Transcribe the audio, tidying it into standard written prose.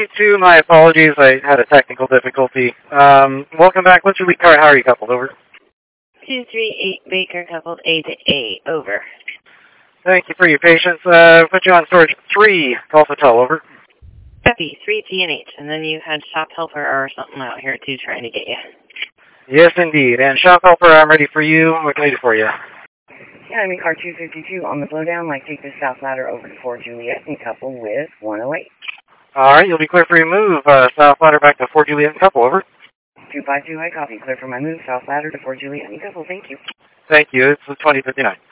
2, my apologies. I had a technical difficulty. Welcome back. What's your lead car? How are you coupled? Over. 238 Baker coupled A to A. Over. Thank you for your patience. Put you on storage 3, Golf Hotel. Over. Copy. 3 P&H. And then you had shop helper or something out here too trying to get you. Yes, indeed. And shop helper, I'm ready for you. What can I do for you? Yeah, I mean, car 252 on the blowdown, like take the south ladder over to 4 Juliet and couple with 108. All right, you'll be clear for your move. South ladder back to 4 Juliet and couple. Over. 252, I copy. Clear for my move, south ladder to 4 Juliet and couple. Thank you. Thank you. It's 2059.